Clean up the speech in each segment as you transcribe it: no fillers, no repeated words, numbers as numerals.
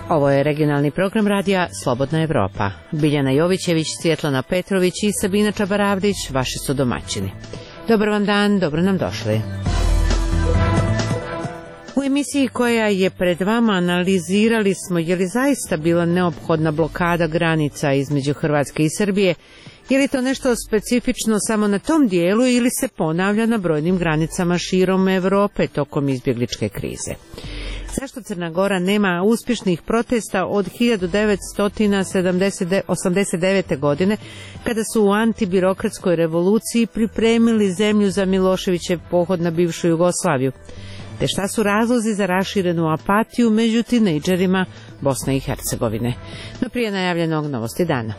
Ovo je regionalni program radija Slobodna Evropa. Biljana Jovićević, Svjetlana Petrović i Sabina Čabaravdić vaši su domaćini. Dobar vam dan, dobro nam došli. U emisiji koja je pred vama analizirali smo je li zaista bila neophodna blokada granica između Hrvatske i Srbije, je li to nešto specifično samo na tom dijelu ili se ponavlja na brojnim granicama širom Evrope tokom izbjegličke krize. Zašto Crna Gora nema uspješnih protesta od 1989. godine, kada su u antibirokratskoj revoluciji pripremili zemlju za Miloševićev pohod na bivšu Jugoslaviju? Te šta su razlozi za raširenu apatiju među tinejdžerima Bosne i Hercegovine? No prije najavljenog novosti dana.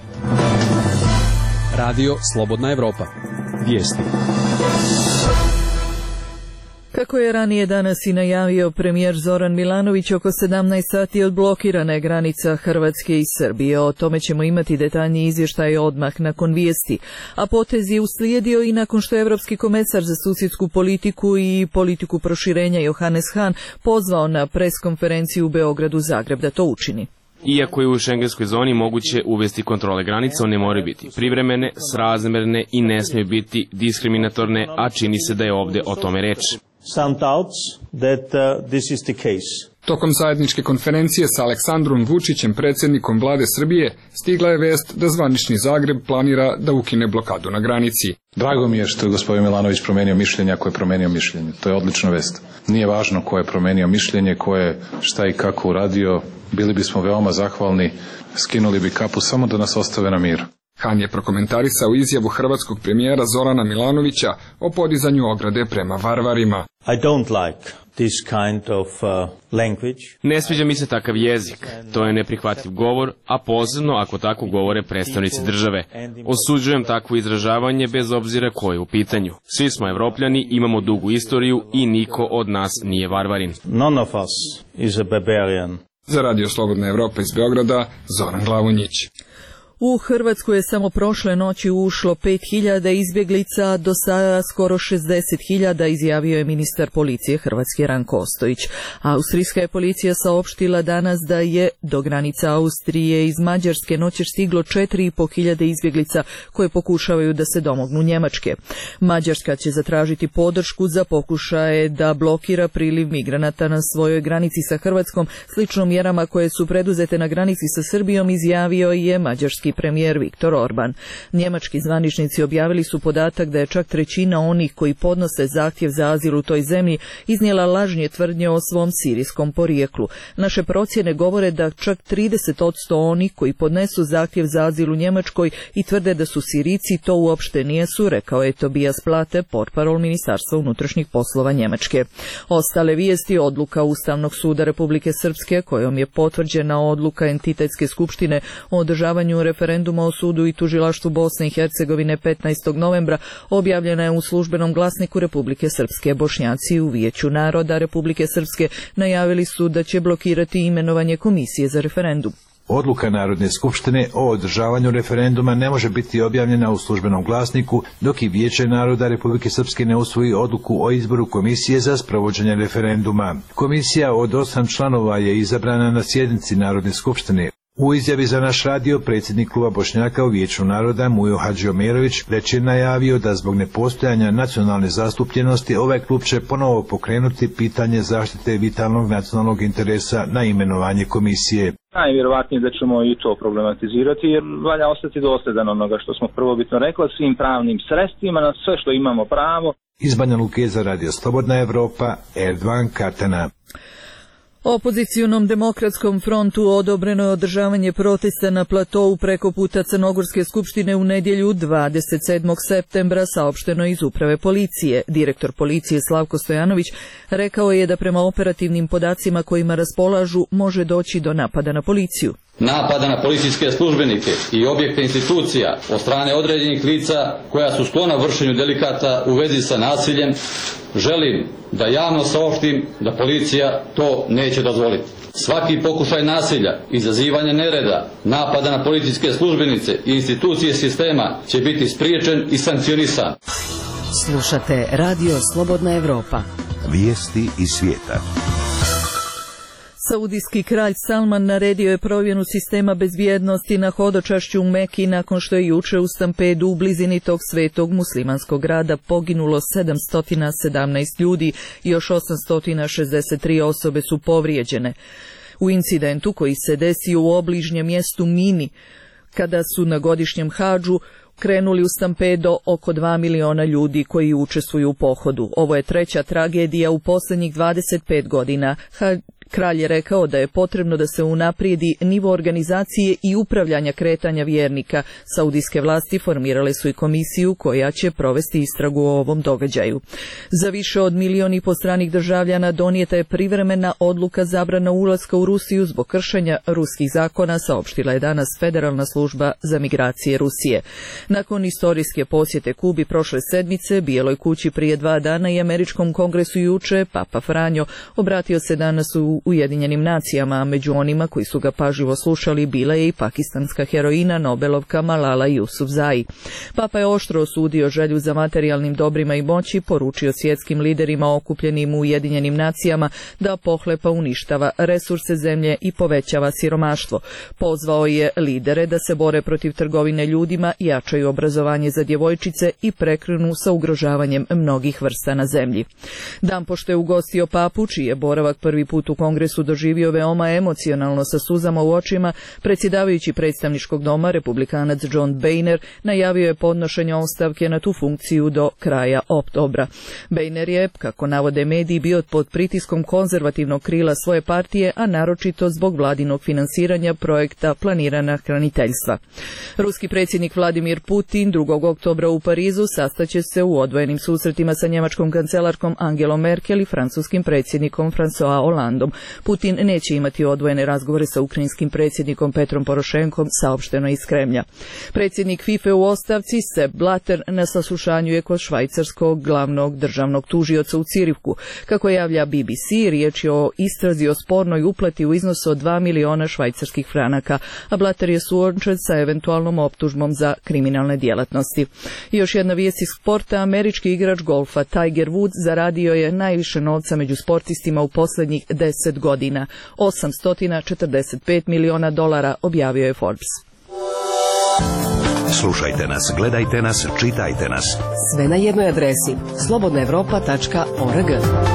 Radio Slobodna Evropa. Vijesti. Kako je ranije danas i najavio premijer Zoran Milanović, oko 17 sati odblokirana je granica Hrvatske i Srbije. O tome ćemo imati detaljniji izvještaj odmah nakon vijesti. A potez je uslijedio i nakon što je Evropski komesar za susjedsku politiku i politiku proširenja Johannes Hahn pozvao na preskonferenciju u Beogradu Zagreb da to učini. Iako je u šengenskoj zoni moguće uvesti kontrole granice, one moraju biti privremene, srazmjerne i ne smiju biti diskriminatorne, a čini se da je ovdje o tome reč. Tokom zajedničke konferencije sa Aleksandrom Vučićem, predsjednikom vlade Srbije, stigla je vest da zvanični Zagreb planira da ukine blokadu na granici. Drago mi je što je gospodin Milanović promijenio mišljenje, ako je promijenio mišljenje. To je odlična vest. Nije važno ko je promijenio mišljenje, ko je šta i kako uradio. Bili bismo veoma zahvalni, skinuli bi kapu samo da nas ostave na miru. Hahn je prokomentarisao izjavu hrvatskog premijera Zorana Milanovića o podizanju ograde prema varvarima. Ne sviđa mi se takav jezik. To je neprihvatljiv govor, a posebno ako tako govore predstavnici države. Osuđujem takvo izražavanje bez obzira ko je u pitanju. Svi smo Evropljani, imamo dugu istoriju i niko od nas nije varvarin. None of us is a barbarian. Za Radio Slobodna Evropa iz Beograda, Zoran Glavonjić. U Hrvatsku je samo prošle noći ušlo 5.000 izbjeglica, do sada skoro 60.000, izjavio je ministar policije Hrvatske Ranko Ostojić. Austrijska je policija saopštila danas da je do granica Austrije iz Mađarske noćas stiglo 4.500 izbjeglica koje pokušavaju da se domognu Njemačke. Mađarska će zatražiti podršku za pokušaje da blokira priliv migranata na svojoj granici sa Hrvatskom, slično mjerama koje su preduzete na granici sa Srbijom, izjavio je mađarski premijer Viktor Orban. Njemački zvaničnici objavili su podatak da je čak trećina onih koji podnose zahtjev za azil u toj zemlji iznijela lažne tvrdnje o svom sirijskom porijeklu. Naše procjene govore da čak 30% onih koji podnesu zahtjev za azil u Njemačkoj i tvrde da su Sirijci to uopšte nijesu, rekao je Tobias Plate, portparol Ministarstva unutrašnjih poslova Njemačke. Ostale vijesti: odluka Ustavnog suda Republike Srpske kojom je potvrđena odluka entitetske skupštine o održavanju referenduma o sudu i tužilaštvu Bosne i Hercegovine 15. novembra objavljena je u službenom glasniku Republike Srpske. Bošnjaci u Vijeću naroda Republike Srpske najavili su da će blokirati imenovanje komisije za referendum. Odluka Narodne skupštine o održavanju referenduma ne može biti objavljena u službenom glasniku dok i Vijeće naroda Republike Srpske ne usvoji odluku o izboru komisije za sprovođenje referenduma. Komisija od 8 članova je izabrana na sjednici Narodne skupštine. U izjavi za naš radio predsjednik kluba Bošnjaka u Vijeću naroda Mujo Hadžiomerović već je najavio da zbog nepostojanja nacionalne zastupljenosti ovaj klub će ponovo pokrenuti pitanje zaštite vitalnog nacionalnog interesa na imenovanje komisije. Najvjerovatnije da ćemo i to problematizirati, jer valja ostati dosljedan onoga što smo prvobitno rekli, svim pravnim sredstvima, na sve što imamo pravo. Iz Banja Luke za Radio Slobodna Evropa, Erdogan Kartana. Opozicionom demokratskom frontu odobreno je održavanje protesta na platovu preko puta Crnogorske skupštine u nedjelju 27. septembra, saopšteno iz uprave policije. Direktor policije Slavko Stojanović rekao je da prema operativnim podacima kojima raspolažu može doći do napada na policiju. Napada na policijske službenike i objekte institucija od strane određenih lica koja su sklona vršenju delikata u vezi sa nasiljem, želim da javno saopštim da policija to neće dozvoliti. Svaki pokušaj nasilja, izazivanja nereda, napada na policijske službenice i institucije sistema će biti spriječen i sankcionisan. Slušate Radio Slobodna Evropa. Vijesti iz svijeta. Saudijski kralj Salman naredio je provjeru sistema bezbjednosti na hodočašću u Meki nakon što je juče u stampedu u blizini tog svetog muslimanskog grada poginulo 717 ljudi i još 863 osobe su povrijeđene. U incidentu koji se desio u obližnjem mjestu Mini, kada su na godišnjem hadžu krenuli u stampedo oko 2 miliona ljudi koji učestvuju u pohodu. Ovo je treća tragedija u posljednjih 25 godina. Kralj je rekao da je potrebno da se unaprijedi nivo organizacije i upravljanja kretanja vjernika. Saudijske vlasti formirale su i komisiju koja će provesti istragu o ovom događaju. Za više od 1,5 milijuna stranih državljana donijeta je privremena odluka zabrana ulaska u Rusiju zbog kršenja ruskih zakona, saopštila je danas Federalna služba za migracije Rusije. Nakon istorijske posjete Kubi prošle sedmice, Bijeloj kući prije 2 dana i Američkom kongresu juče, Papa Franjo obratio se danas u Ujedinjenim nacijama, a među onima koji su ga pažljivo slušali bila je i pakistanska heroina Nobelovka Malala Yousafzai. Papa je oštro osudio želju za materijalnim dobrima i moći, poručio svjetskim liderima okupljenim u Ujedinjenim nacijama da pohlepa uništava resurse zemlje i povećava siromaštvo. Pozvao je lidere da se bore protiv trgovine ljudima, jačaju obrazovanje za djevojčice i prekrenu sa ugrožavanjem mnogih vrsta na zemlji. Dan pošto je ugostio papu, čiji je boravak prvi put u Kongresu doživio veoma emocionalno sa suzama u očima, predsjedavajući predstavničkog doma, republikanac John Boehner, najavio je podnošenje ostavke na tu funkciju do kraja oktobra. Boehner je, kako navode mediji, bio pod pritiskom konzervativnog krila svoje partije, a naročito zbog vladinog finansiranja projekta planirana hraniteljstva. Ruski predsjednik Vladimir Putin 2. oktobra u Parizu sastaće se u odvojenim susretima sa njemačkom kancelarkom Angelom Merkel i francuskim predsjednikom François Hollandom. Putin neće imati odvojene razgovore sa ukrajinskim predsjednikom Petrom Porošenkom, saopšteno iz Kremlja. Predsjednik FIFA u ostavci Sepp Blatter na saslušanju je kod švajcarskog glavnog državnog tužioca u Cirihku. Kako javlja BBC, riječ je o istrazi o spornoj uplati u iznosu od 2 miliona švajcarskih franaka, a Blatter je suočen sa eventualnom optužbom za kriminalne djelatnosti. I još jedna vijest iz sporta, američki igrač golfa Tiger Woods zaradio je najviše novca među sportistima u posljednjih 10 godina, $845 miliona, objavio je Forbes. Slušajte nas, gledajte nas, čitajte nas. Sve na jednoj adresi, slobodnaevropa.org.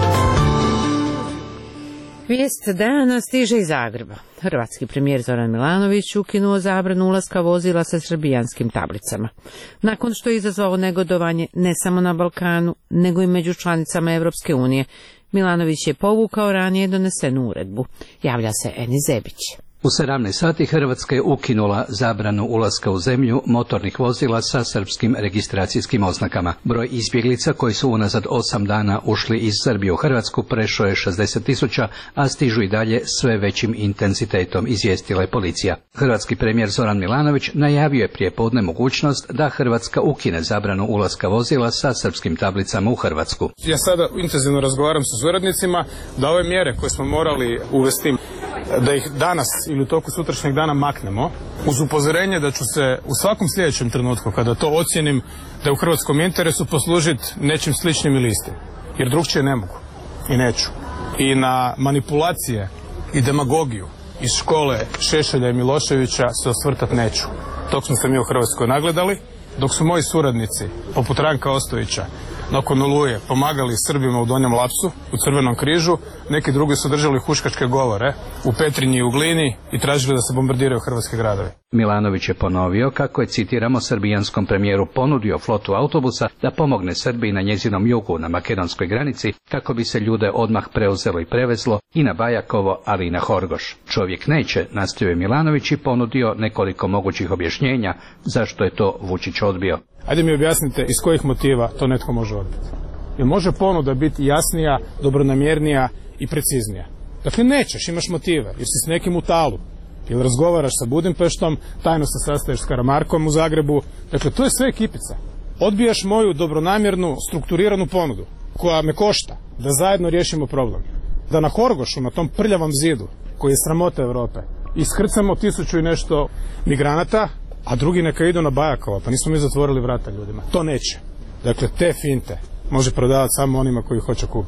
Vijest dana stiže iz Zagreba. Hrvatski premijer Zoran Milanović ukinuo zabranu ulaska vozila sa srbijanskim tablicama. Nakon što je izazvao negodovanje ne samo na Balkanu, nego i među članicama Europske unije, Milanović je povukao ranije donesenu uredbu. Javlja se Eni Zebić. U 17 sati Hrvatska je ukinula zabranu ulaska u zemlju motornih vozila sa srpskim registracijskim oznakama. Broj izbjeglica koji su unazad 8 dana ušli iz Srbije u Hrvatsku prešao je 60.000, a stižu i dalje sve većim intenzitetom, izvijestila je policija. Hrvatski premijer Zoran Milanović najavio je prijepodne mogućnost da Hrvatska ukine zabranu ulaska vozila sa srpskim tablicama u Hrvatsku. Ja sada intenzivno razgovaram sa suradnicima da ove mjere koje smo morali uvesti, da ih danas ili u toku sutrašnjeg dana maknemo, uz upozorenje da ću se u svakom sljedećem trenutku, kada to ocijenim da je u hrvatskom interesu, poslužiti nečim sličnim ili istim. Jer drugčije ne mogu i neću. I na manipulacije i demagogiju iz škole Šešelja i Miloševića se osvrtat neću. Tog smo se mi u Hrvatskoj nagledali, dok su moji suradnici, poput Ranka Ostojića, nakon Oluje pomagali Srbima u Donjem Lapsu, u Crvenom križu, neki drugi su držali huškačke govore u Petrinji i u Glini i tražili da se bombardiraju hrvatski gradovi. Milanović je ponovio kako je, citiramo, srbijanskom premijeru ponudio flotu autobusa da pomogne Srbiji na njezinom jugu na makedonskoj granici kako bi se ljude odmah preuzelo i prevezlo i na Bajakovo, ali i na Horgoš. Čovjek neće, nastavio je Milanović i ponudio nekoliko mogućih objašnjenja zašto je to Vučić odbio. Ajde mi objasnite iz kojih motiva to netko može odbiti. Jer može ponuda biti jasnija, dobronamjernija i preciznija. Dakle, nećeš, imaš motive, jer si s nekim u talu. Ili razgovaraš sa Budimpeštom, tajno se sastaješ s Karamarkom u Zagrebu. Dakle, to je sve ekipica. Odbijaš moju dobronamjernu, strukturiranu ponudu, koja me košta, da zajedno riješimo problem. Da na Horgošu, na tom prljavom zidu, koji je sramota Europe, iskrcamo 1000 i nešto migranata, a drugi neka idu na Bajakova, pa nismo mi zatvorili vrata ljudima. To neće. Dakle, te finte može prodavati samo onima koji hoće kupiti.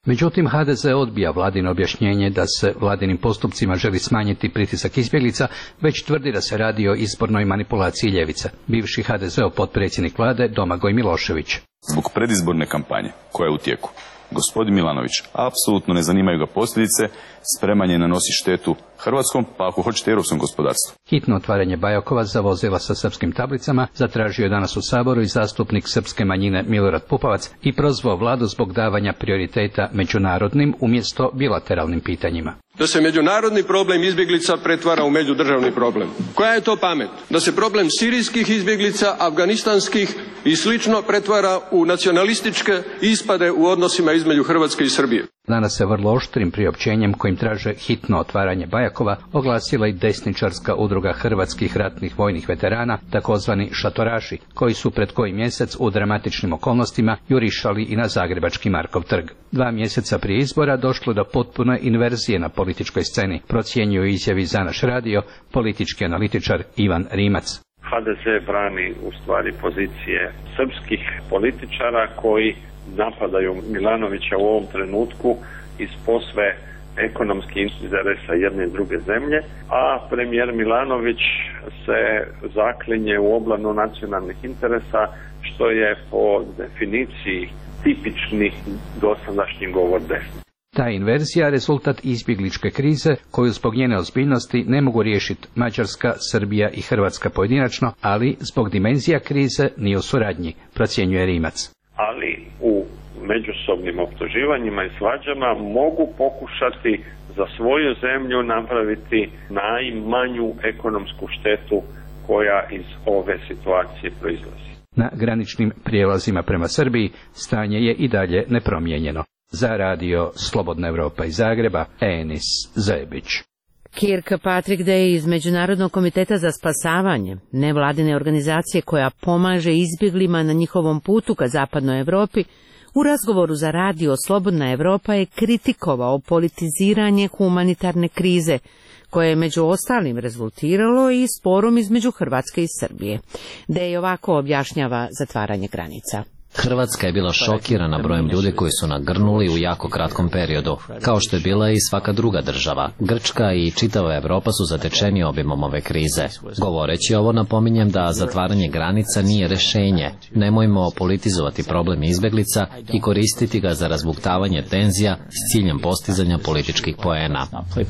Međutim, HDZ odbija vladino objašnjenje da se vladinim postupcima želi smanjiti pritisak izbjeglica, već tvrdi da se radi o izbornoj manipulaciji ljevica. Bivši HDZ-ov potpredsjednik vlade Domagoj Milošević. Zbog predizborne kampanje koja je u tijeku, gospodin Milanović apsolutno ne zanimaju ga posljedice, spreman je nanosi štetu hrvatskom, pa ako hoćete europskom gospodarstvu. Hitno otvaranje Bajakova za vozila sa srpskim tablicama zatražio je danas u Saboru i zastupnik srpske manjine Milorad Pupovac i prozvao vladu zbog davanja prioriteta međunarodnim umjesto bilateralnim pitanjima. Da se međunarodni problem izbjeglica pretvara u međudržavni problem. Koja je to pamet? Da se problem sirijskih izbjeglica, afganistanskih i slično pretvara u nacionalističke ispade u odnosima između Hrvatske i Srbije. Danas se vrlo oštrim priopćenjem kojim traže hitno otvaranje Bajakova oglasila i desničarska udruga hrvatskih ratnih vojnih veterana, takozvani šatoraši, koji su pred koji mjesec u dramatičnim okolnostima jurišali i na zagrebački Markov trg. 2 mjeseca prije izbora došlo do potpune inverzije na političkoj sceni, procjenjuje u izjavi za naš radio politički analitičar Ivan Rimac. HDZ brani u stvari pozicije srpskih političara koji napadaju Milanovića u ovom trenutku iz posve ekonomskih interesa jedne i druge zemlje, a premijer Milanović se zaklinje u obranu nacionalnih interesa, što je po definiciji tipični dosadašnji govor desni. Ta inverzija je rezultat izbjegličke krize koju zbog njene ozbiljnosti ne mogu riješiti Mađarska, Srbija i Hrvatska pojedinačno, ali zbog dimenzija krize ni u suradnji, procjenjuje Rimac. Ali u međusobnim optuživanjima i svađama mogu pokušati za svoju zemlju napraviti najmanju ekonomsku štetu koja iz ove situacije proizlazi. Na graničnim prijelazima prema Srbiji stanje je i dalje nepromijenjeno. Za radio Slobodna Evropa iz Zagreba, Enis Zebić. Kirkpatrick Day iz Međunarodnog komiteta za spasavanje, nevladine organizacije koja pomaže izbjeglima na njihovom putu ka zapadnoj Europi, u razgovoru za radio Slobodna Evropa je kritikovao politiziranje humanitarne krize, koje je među ostalim rezultiralo i sporom između Hrvatske i Srbije. Day ovako objašnjava zatvaranje granica. Hrvatska je bila šokirana brojem ljudi koji su nagrnuli u jako kratkom periodu, kao što je bila i svaka druga država. Grčka i čitava Europa su zatečeni obimom ove krize. Govoreći ovo, napominjem da zatvaranje granica nije rješenje. Nemojmo politizovati problem izbjeglica i koristiti ga za razbuktavanje tenzija s ciljem postizanja političkih poena.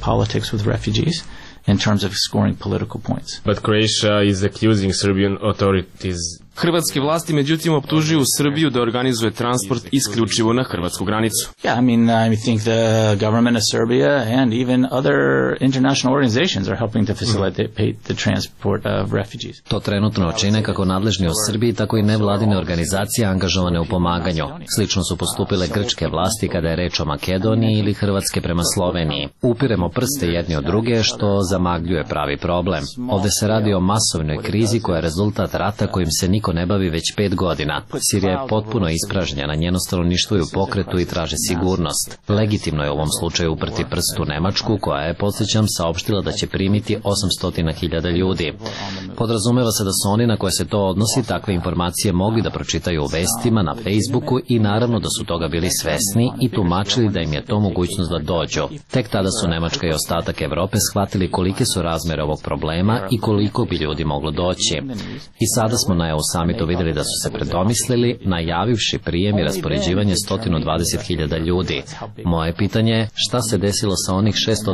In terms of scoring political points. But Croatia is accusing Serbian authorities. Hrvatske vlasti međutim optužuju Srbiju da organizuje transport isključivo na hrvatsku granicu. Yeah, I think the government of Serbia and even other international organizations are helping to facilitate the transport of refugees. To trenutno čine kako nadležni u Srbiji, tako i nevladine organizacije angažovane u pomaganju. Slično su postupile grčke vlasti kada je reč o Makedoniji ili Hrvatske prema Sloveniji. Upiremo prste jedni od druge, što zamagljuje pravi problem. Ovdje se radi o masovnoj krizi koja je rezultat rata kojim se niko ne bavi već 5 godina. Sirija je potpuno ispražnjena, njeno stanovništvo je u pokretu i traži sigurnost. Legitimno je u ovom slučaju uprti prst u Nemačku, koja je, podsjećam, saopštila da će primiti 800.000 ljudi. Podrazumeva se da su oni na koje se to odnosi takve informacije mogli da pročitaju u vestima, na Facebooku i naravno da su toga bili svesni i tumačili da im je to mogućnost da dođu. Tek tada su Nemačka i ostatak Evrope shvatili kolike su razmjere ovog problema i koliko bi ljudi moglo doći. I sada smo na EU samitu vidjeli da su se predomislili, najavivši prijem i raspoređivanje 120.000 ljudi. Moje pitanje je šta se desilo sa onih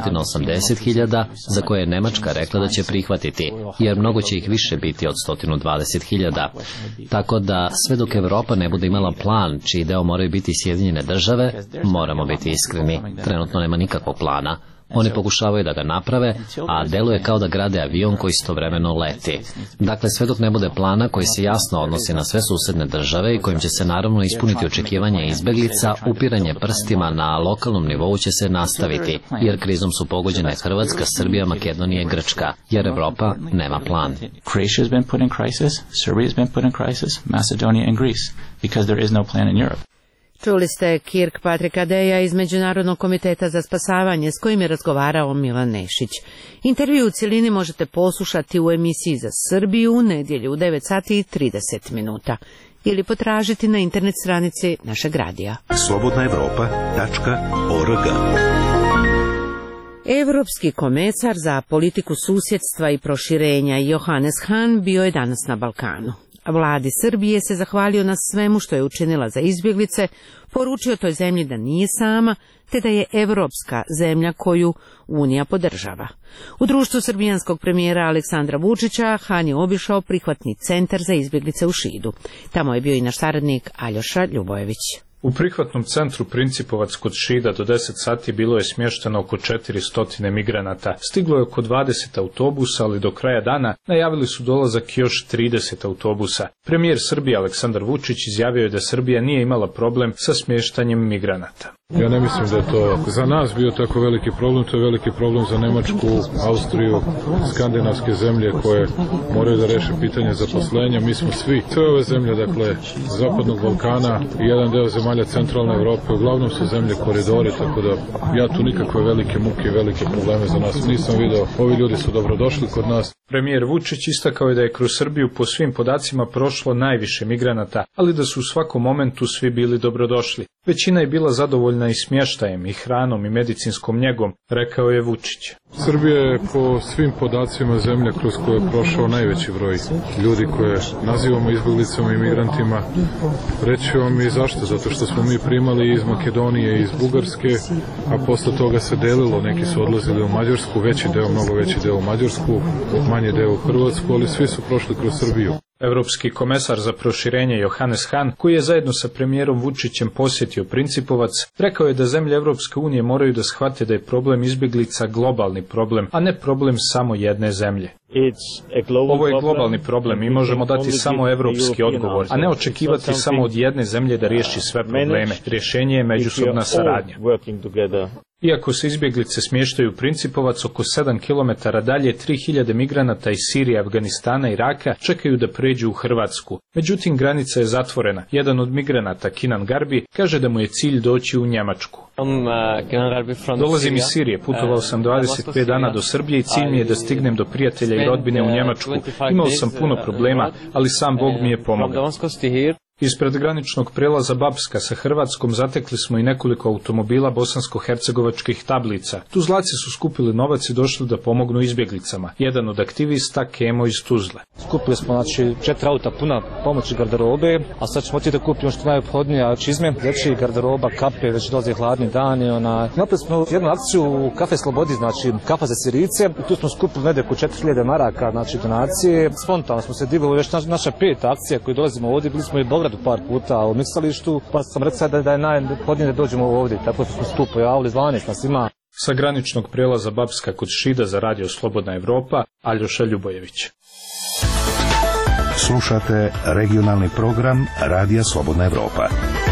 680.000 za koje je Nemačka rekla da će prihvatiti, jer mnogo će ih više biti od 120.000. Tako da sve dok Europa ne bude imala plan čiji deo moraju biti Sjedinjene države, moramo biti iskreni, trenutno nema nikakvog plana. Oni pokušavaju da ga naprave, a deluje kao da grade avion koji istovremeno leti. Dakle, sve dok ne bude plana koji se jasno odnosi na sve susedne države i kojim će se naravno ispuniti očekivanje izbjeglica, upiranje prstima na lokalnom nivou će se nastaviti, jer krizom su pogođene Hrvatska, Srbija, Makedonija i Grčka, jer Evropa nema plan. Croatia has been put in crisis, Serbia has been put in crisis, Macedonia and Greece, because there is no plan in Europe. Čuli ste Kirkpatricka Daya iz Međunarodnog komiteta za spasavanje, s kojim je razgovarao Milan Nešić. Intervju u cjelini možete poslušati u emisiji za Srbiju u nedjelju u 9 sati i 30 minuta. ili potražiti na internet stranici našeg radija. slobodnaevropa.org. Europski komesar za politiku susjedstva i proširenja Johannes Hahn bio je danas na Balkanu. Vladi Srbije se zahvalio na svemu što je učinila za izbjeglice, poručio toj zemlji da nije sama, te da je europska zemlja koju Unija podržava. U društvu srbijanskog premijera Aleksandra Vučića Hahn je obišao prihvatni centar za izbjeglice u Šidu. Tamo je bio i naš saradnik Aljoša Ljubojević. U prihvatnom centru Principovac kod Šida do 10 sati bilo je smješteno oko 400 migranata. Stiglo je oko 20 autobusa, ali do kraja dana najavili su dolazak još 30 autobusa. Premijer Srbije Aleksandar Vučić izjavio je da Srbija nije imala problem sa smještanjem migranata. Ja ne mislim da je to za nas bio tako veliki problem, to je veliki problem za Nemačku, Austriju, skandinavske zemlje koje moraju da reše pitanje zaposlenja. Mi smo svi, sve ove zemlje, dakle, Zapadnog Balkana i jedan deo zemalja centralne Europe, uglavnom su zemlje koridori, tako da ja tu nikakve velike muke i velike probleme za nas nisam video. Ovi ljudi su dobrodošli kod nas. Premijer Vučić istakao je da je kroz Srbiju po svim podacima prošlo najviše migranata, ali da su u svakom momentu svi bili dobrodošli. Većina je bila zadovoljna i smještajem, i hranom, i medicinskom njegom, rekao je Vučić. Srbija je po svim podacima zemlja kroz koje je prošao najveći broj ljudi koje nazivamo izbjeglicama i migrantima. Reći vam i zašto, zato što smo mi primali iz Makedonije i iz Bugarske, a posle toga se delilo, neki su odlazili u Mađarsku, veći deo, mnogo veći deo u Mađarsku, manji deo u Hrvatsku, ali svi su prošli kroz Srbiju. Europski komesar za proširenje Johannes Hahn, koji je zajedno sa premijerom Vučićem posjetio Principovac, rekao je da zemlje Europske unije moraju da shvate da je problem izbjeglica globalni problem, a ne problem samo jedne zemlje. Ovo je globalni problem i možemo dati samo evropski odgovor, a ne očekivati samo od jedne zemlje da riješi sve probleme. Rješenje je međusobna saradnja. Iako se izbjeglice smještaju u Principovac, oko 7 km dalje 3000 migranata iz Sirije, Afganistana i Iraka čekaju da pređu u Hrvatsku. Međutim, granica je zatvorena. Jedan od migranata, Kinan Garbi, kaže da mu je cilj doći u Njemačku. Dolazim iz Sirije, putovao sam 25 dana do Srbije i cilj mi je da stignem do prijatelja i rodbine u Njemačku. Imao sam puno problema, ali sam Bog mi je pomogao. Ispred graničnog prelaza Bapska sa Hrvatskom zatekli smo i nekoliko automobila bosansko-hercegovačkih tablica. Tuzlaci su skupili novac i došli da pomognu izbjeglicama. Jedan od aktivista, Kemo iz Tuzle. Skupili smo 4 auta puna pomoći garderobe, a sad ćemo ti da kupimo što najophodnije čizme, dječji garderoba, kape, već dolaze hladni dani. Napravili smo jednu akciju u Kafe Slobodi, kafa za Sirijce. Tu smo skupili negdje oko 4000 maraka, donacije. Spontano smo se divili, već naša 5. akcija koju dolazimo ovdje, bili smo i Beogradu par puta u miksalištu, pa sam rekao da je najhodnije da dođemo ovdje, tako smo se tu pojavili, 12 nas ima. Sa graničnog prelaza Bapska kod Šida za radio Slobodna Evropa, Aljoša Ljubojević. Slušate regionalni program Radija Slobodna Evropa.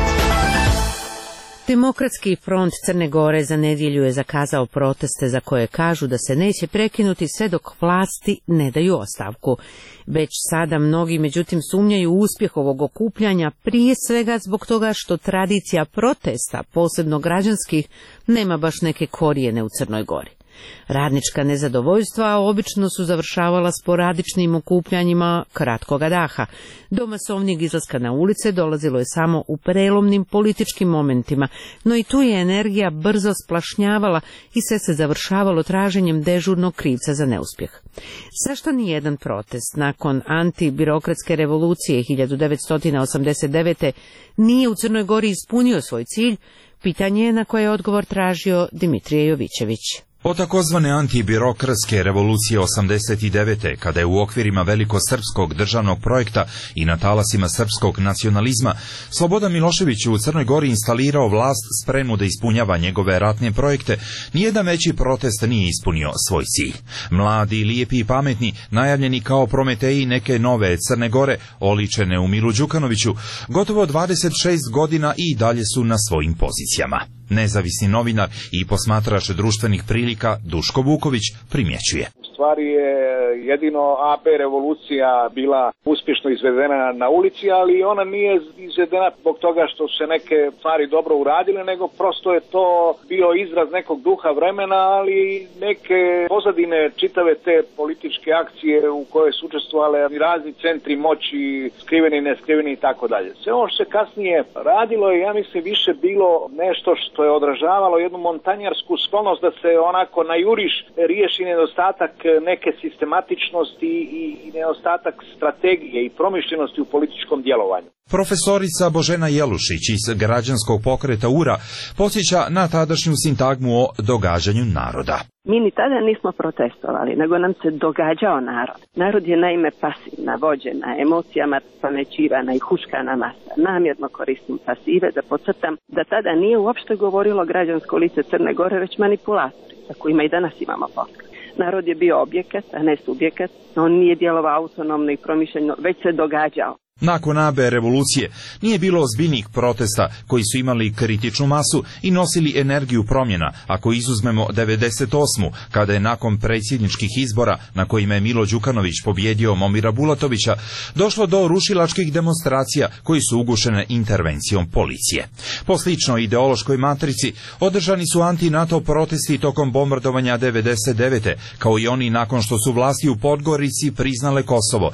Demokratski front Crne Gore za nedjelju je zakazao proteste za koje kažu da se neće prekinuti sve dok vlasti ne daju ostavku. Već sada mnogi međutim sumnjaju u uspjeh ovog okupljanja, prije svega zbog toga što tradicija protesta, posebno građanskih, nema baš neke korijene u Crnoj Gori. Radnička nezadovoljstva obično su završavala sporadičnim okupljanjima kratkoga daha. Do masovnijeg izlaska na ulice dolazilo je samo u prelomnim političkim momentima, no i tu je energija brzo splašnjavala i sve se završavalo traženjem dežurnog krivca za neuspjeh. Zašto nijedan protest nakon antibirokratske revolucije 1989. nije u Crnoj Gori ispunio svoj cilj, pitanje je na koje je odgovor tražio Dimitrije Jovićević. Od takozvane antibirokratske revolucije 89. kada je u okvirima velikosrpskog državnog projekta i na talasima srpskog nacionalizma Slobodan Milošević u Crnoj Gori instalirao vlast spremnu da ispunjava njegove ratne projekte, nijedan veći protest nije ispunio svoj cilj. Mladi, lijepi i pametni, najavljeni kao prometeji neke nove Crne Gore, oličene u Milu Đukanoviću, gotovo 26 godina i dalje su na svojim pozicijama. Nezavisni novinar i posmatrač društvenih prilika Duško Vuković primjećuje. stvari je jedino AP revolucija bila uspješno izvedena na ulici, ali ona nije izvedena zbog toga što su se neke stvari dobro uradile, nego prosto je to bio izraz nekog duha vremena, ali neke pozadine čitave te političke akcije u kojoj su učestvovale razni centri moći, skriveni, neskriveni i tako dalje. Sve ono što se kasnije radilo je, ja mislim, više bilo nešto što je odražavalo jednu montanjarsku sklonost da se onako na juriš riješi nedostatak neke sistematičnosti i nedostatak strategije i promišljenosti u političkom djelovanju. Profesorica Božena Jelušić iz građanskog pokreta URA podsjeća na tadašnju sintagmu o događanju naroda. Mi ni tada nismo protestovali, nego nam se događao narod. Narod je naime pasivna, vođena, emocijama pamećivana i huškana masa. Namjerno koristim pasive da podcrtam da tada nije uopšte govorilo građansko lice Crne Gore, već manipulatori, sa kojima i danas imamo posla. Narod je bio objekat, a ne subjekat, on nije djelovao autonomno i promišljeno, već se događao. Nakon AB revolucije nije bilo ozbiljnih protesta koji su imali kritičnu masu i nosili energiju promjena, ako izuzmemo 98. kada je nakon predsjedničkih izbora na kojima je Milo Đukanović pobjedio Momira Bulatovića, došlo do rušilačkih demonstracija koji su ugušene intervencijom policije. Po sličnoj ideološkoj matrici održani su anti-NATO protesti tokom bombardovanja 99. kao i oni nakon što su vlasti u Podgorici priznale Kosovo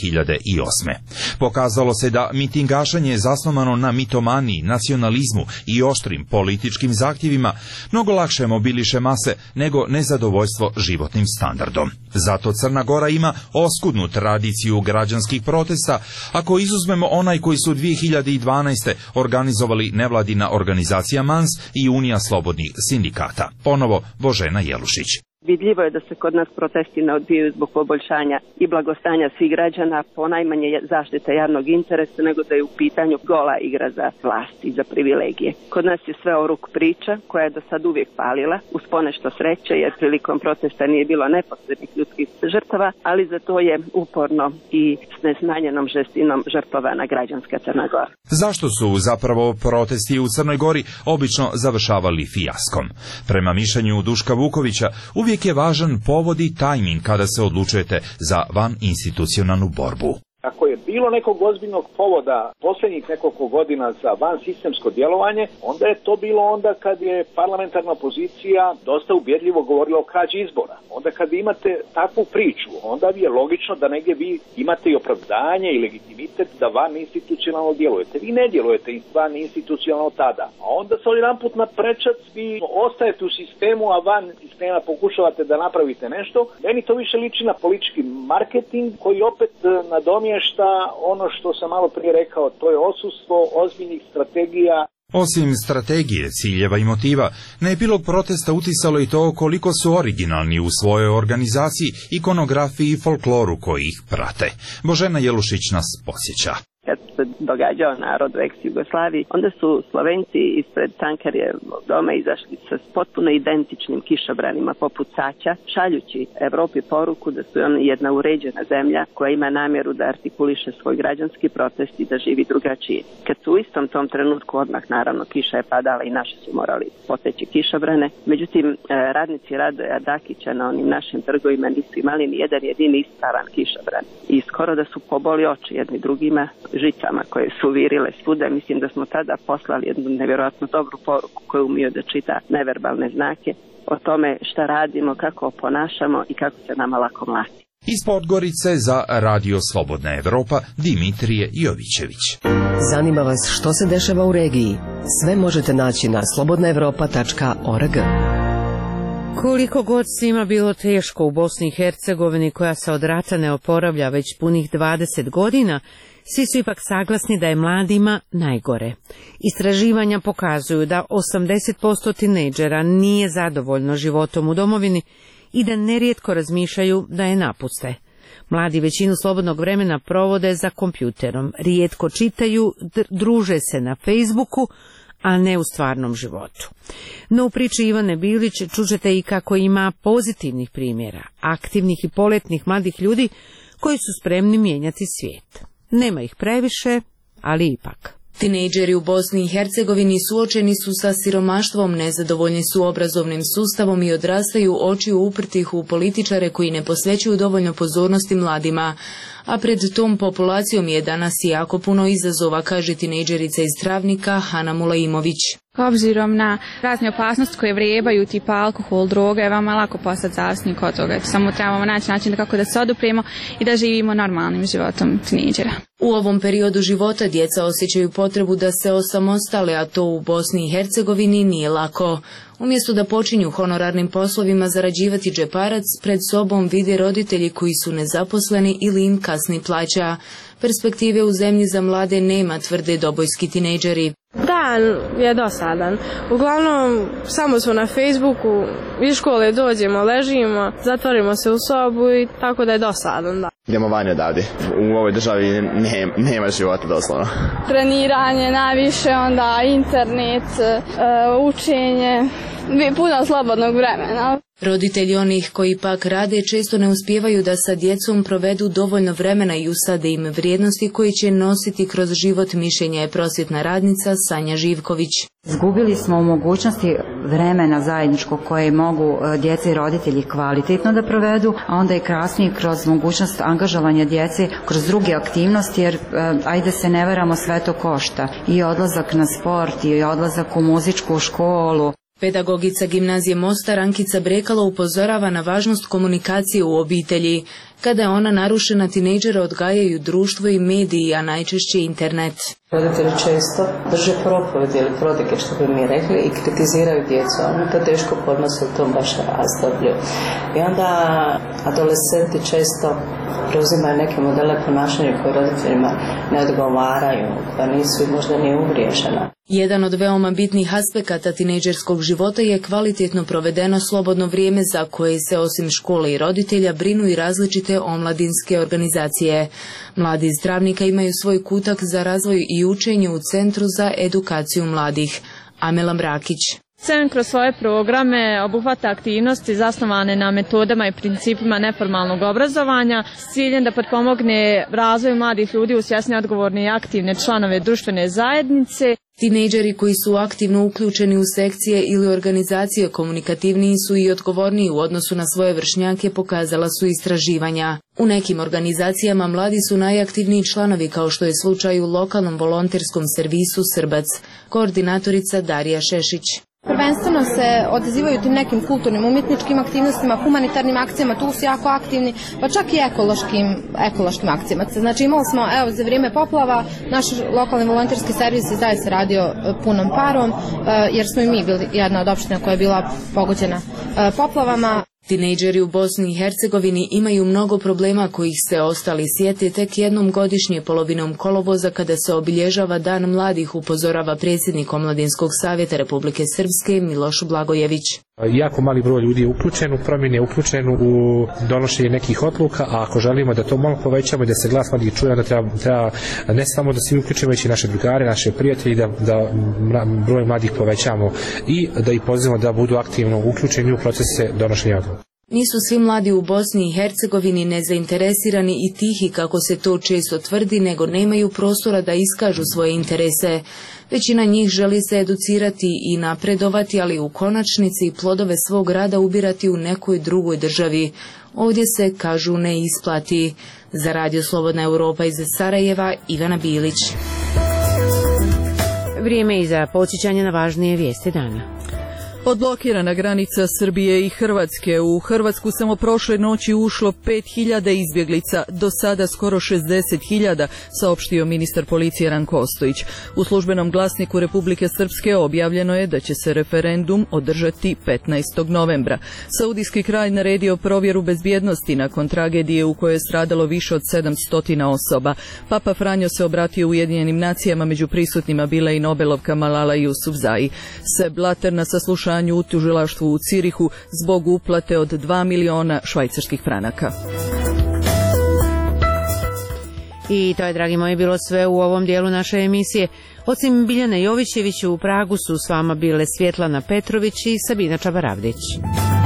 2008. Pokazalo se da mitingašanje zasnovano na mitomaniji, nacionalizmu i oštrim političkim zahtjevima mnogo lakše mobiliše mase nego nezadovoljstvo životnim standardom. Zato Crna Gora ima oskudnu tradiciju građanskih protesta, ako izuzmemo onaj koji su 2012. organizovali nevladina organizacija MANS i Unija slobodnih sindikata. Ponovo Božena Jelušić. Vidljivo je da se kod nas protesti ne odvijaju zbog poboljšanja i blagostanja svih građana, ponajmanje zaštite javnog interesa, nego da je u pitanju gola igra za vlast i za privilegije. Kod nas je sve o ruk priča, koja je do sad uvijek palila, uz ponešto sreće, jer prilikom protesta nije bilo neposrednih ljudskih žrtava, ali za to je uporno i s nesmanjenom žestinom žrtvovana građanska Crna Gora. Zašto su zapravo protesti u Crnoj Gori obično završavali fijaskom? Prema mišljenju Duška Vukovića, uvijek je važan povod i tajming kada se odlučujete za vaninstitucionalnu borbu. Ako je bilo nekog ozbiljnog povoda posljednjih nekoliko godina za vansistemsko djelovanje, onda je to bilo onda kad je parlamentarna opozicija dosta ubjedljivo govorila o krađi izbora. Onda kad imate takvu priču, onda je logično da negdje vi imate i opravdanje i legitimitet da vaninstitucionalno djelujete. Vi ne djelujete vaninstitucionalno tada. A onda se odjedanput na prečac vi ostajete u sistemu, a van sistema pokušavate da napravite nešto. Meni to više liči na politički marketing koji opet nadomješta ono što sam malo prije rekao, to je odsustvo ozbiljnih strategija. Osim strategije, ciljeva i motiva, na epilog protesta utisalo i to koliko su originalni u svojoj organizaciji, ikonografiji i folkloru koji ih prate. Božena Jelušić nas podsjeća. Kad se događao narod u ex-Jugoslaviji, onda su Slovenci ispred Cankarjevog doma izašli sa potpuno identičnim kišobranima poput saća, šaljući Evropi poruku da su oni jedna uređena zemlja koja ima namjeru da artikuliše svoj građanski protest i da živi drugačije. Kad su u istom tom trenutku odmah, naravno, kiša je padala i naši su morali poteći kišobrane, međutim, radnici Radoja Dakića na onim našim trgovima nisu imali ni jedan jedini ispravan kišobran. I skoro da su poboli oči jedni drugima, žicama koje su virile svuda. Mislim da smo tada poslali jednu nevjerojatno dobru poruku koju umiju da čita neverbalne znake o tome šta radimo, kako ponašamo i kako se nama lako mlati. Iz Podgorice za Radio Slobodna Evropa Dimitrije Jovićević. Zanima vas što se dešava u regiji? Sve možete naći na slobodnaevropa.org. Koliko god svima bilo teško u Bosni i Hercegovini, koja se od rata ne oporavlja već punih 20 godina, svi su ipak saglasni da je mladima najgore. Istraživanja pokazuju da 80% tinejdžera nije zadovoljno životom u domovini i da nerijetko razmišljaju da je napuste. Mladi većinu slobodnog vremena provode za kompjuterom, rijetko čitaju, druže se na Facebooku, a ne u stvarnom životu. No u priči Ivane Bilić čućete i kako ima pozitivnih primjera, aktivnih i poletnih mladih ljudi koji su spremni mijenjati svijet. Nema ih previše, ali ipak. Tinejdžeri u Bosni i Hercegovini suočeni su sa siromaštvom, nezadovoljni su obrazovnim sustavom i odrastaju očiju uprtih u političare koji ne posvećuju dovoljno pozornosti mladima. A pred tom populacijom je danas jako puno izazova, kaže tinejdžerica iz Travnika Hana Mulaimović. Obzirom na razne opasnosti koje vrebaju, tipa alkohol, droga, je vama lako postati zavisnik od toga. Samo trebamo naći način kako da se odupremo i da živimo normalnim životom tinejdžera. U ovom periodu života djeca osjećaju potrebu da se osamostale, a to u Bosni i Hercegovini nije lako. Umjesto da počinju honorarnim poslovima zarađivati džeparac, pred sobom vide roditelji koji su nezaposleni ili im kasni plaća. Perspektive u zemlji za mlade nema, tvrde dobojski tinejdžeri. Dan je dosadan. Uglavnom, samo smo na Facebooku, iz škole dođemo, ležimo, zatvorimo se u sobu i tako da je dosadan. Da. Idemo vanje odavde. U ovoj državi nema života doslovno. Treniranje najviše, onda internet, učenje, puno slobodnog vremena. Roditelji onih koji pak rade često ne uspijevaju da sa djecom provedu dovoljno vremena i usade im vrijednosti koji će nositi kroz život, mišljenja je prosvjetna radnica Sanja Živković. Izgubili smo u mogućnosti vremena zajedničkog koje mogu djeca i roditelji kvalitetno da provedu, a onda je krasnije kroz mogućnost angažovanja djece kroz druge aktivnosti, jer ajde se ne varamo, sve to košta. I odlazak na sport, i odlazak u muzičku školu. Pedagogica gimnazije Mostar Ankica Brekalo upozorava na važnost komunikacije u obitelji. Kada je ona narušena, tinejdžere odgajaju društvo i mediji, a najčešće internet. Roditelji često drže propovedi ili prodike, što bi mi rekli, i kritiziraju djecu, a oni to teško podnose u tom baš razdoblju. I onda adolescenti često preuzimaju neke modele ponašanja koje roditeljima ne odgovaraju, koja nisu možda ni uvriježena. Jedan od veoma bitnih aspekata tinejdžerskog života je kvalitetno provedeno slobodno vrijeme za koje se osim škole i roditelja brinu i različite omladinske organizacije. Mladi iz Travnika imaju svoj kutak za razvoj i učenje u Centru za edukaciju mladih. Amela Mrakić. CERN kroz svoje programe obuhvata aktivnosti zasnovane na metodama i principima neformalnog obrazovanja s ciljem da potpomogne razvoju mladih ljudi u svjesne, odgovorne i aktivne članove društvene zajednice. Tinejdžeri koji su aktivno uključeni u sekcije ili organizacije komunikativniji su i odgovorniji u odnosu na svoje vršnjake, pokazala su istraživanja. U nekim organizacijama mladi su najaktivniji članovi, kao što je slučaj u lokalnom volonterskom servisu Srbac. Koordinatorica Darija Šešić. Prvenstveno se odazivaju tim nekim kulturnim, umjetničkim aktivnostima, humanitarnim akcijama, tu su jako aktivni, pa čak i ekološkim akcijama. Znači imali smo, evo, za vrijeme poplava, naš lokalni volonterski servis je zaista radio punom parom, jer smo i mi bili jedna od opština koja je bila pogođena poplavama. Tinejdžeri u Bosni i Hercegovini imaju mnogo problema kojih se ostali sjete tek jednom godišnje polovinom kolovoza kada se obilježava Dan mladih, upozorava predsjednik Omladinskog savjeta Republike Srpske Miloš Blagojević. Jako mali broj ljudi je uključen u promjene, uključen u donošenje nekih odluka, a ako želimo da to malo povećamo i da se glas mladih čuje, onda treba ne samo da se uključimo, već i naše drugare, naše prijatelji, da broj mladih povećamo i da ih pozivamo da budu aktivno uključeni u procese donošenja odluka. Nisu svi mladi u Bosni i Hercegovini nezainteresirani i tihi, kako se to često tvrdi, nego nemaju prostora da iskažu svoje interese. Većina njih želi se educirati i napredovati, ali u konačnici plodove svog rada ubirati u nekoj drugoj državi. Ovdje se, kažu, ne isplati. Za Radio Slobodna Europa iz Sarajeva, Ivana Bilić. Vrijeme i za podsjećanje na važnije vijesti dana. Odblokirana granica Srbije i Hrvatske. U Hrvatsku samo prošle noći ušlo 5.000 izbjeglica, do sada skoro 60.000, saopštio ministar policije Ranko Ostojić. U službenom glasniku Republike Srpske objavljeno je da će se referendum održati 15. novembra. Saudijski kralj naredio provjeru bezbjednosti nakon tragedije u kojoj je stradalo više od 700 osoba. Papa Franjo se obratio Ujedinjenim nacijama, među prisutnima bila i Nobelovka Malala Jusufzai. Sepp Blatter na saslušanju u tužilaštvu u Cirihu zbog uplate od 2 miliona švajcarskih franaka. I to je, dragi moji, bilo sve u ovom dijelu naše emisije. Osim Biljane Jovićević, u Pragu su s vama bile Svjetlana Petrović i Sabina Čabaravdić.